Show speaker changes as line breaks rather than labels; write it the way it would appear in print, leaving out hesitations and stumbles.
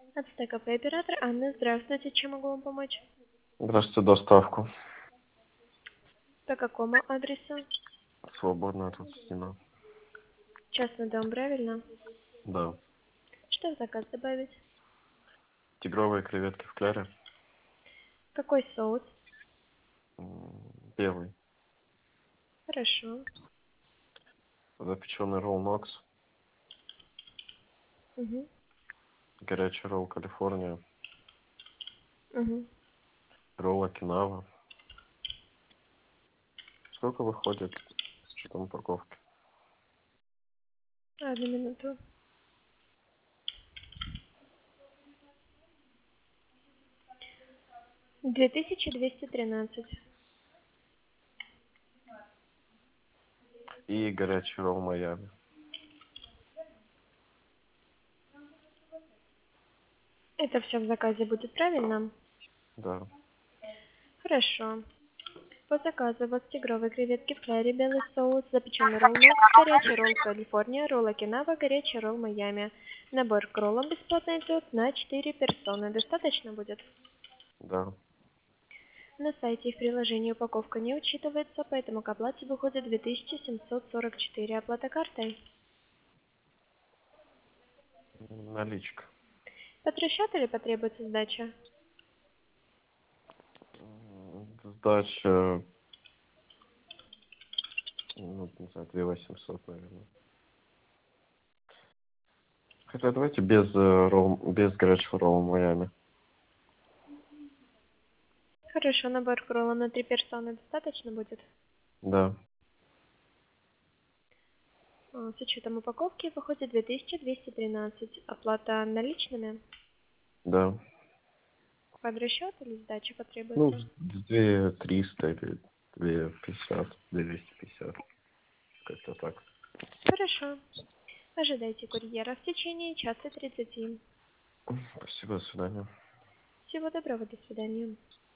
Ацтек АП, оператор Анна. Здравствуйте, чем могу вам помочь?
Здравствуйте, доставку.
По какому адресу?
Свободная тут стена.
Частный дом, правильно?
Да.
Что в заказ добавить?
Тигровые креветки в кляре.
Какой соус?
Белый.
Хорошо.
Запеченный ролл Нокс.
Угу.
Горячий ролл Калифорния.
Угу.
Ролл Окинава. Сколько выходит с учетом упаковки?
Одну минуту. $2213.
И горячий ролл Майами.
Это все в заказе будет, правильно?
Да.
Хорошо. По заказу у вас тигровые креветки в кляре, белый соус, запеченный ролл Нокс, горячий ролл Калифорния, ролл Окинава, горячий ролл Майами. Набор к роллам бесплатно идет на 4 персоны. Достаточно будет?
Да.
На сайте и в приложении упаковка не учитывается, поэтому к оплате выходит 2744. Оплата картой.
Наличка.
Под расчет или потребуется сдача?
Сдача, ну, не знаю, 2800, наверное. Хотя давайте без горячего ролла Майами.
Хорошо, набор к роллам на 3 персоны достаточно будет?
Да.
С учетом упаковки выходит 2213. Оплата наличными?
Да.
Под расчет или сдача
Ну,
потребуется?
2300 или 250, 250. Как-то так.
Хорошо. Ожидайте курьера в течение часа 30.
Спасибо, до свидания.
Всего доброго, до свидания.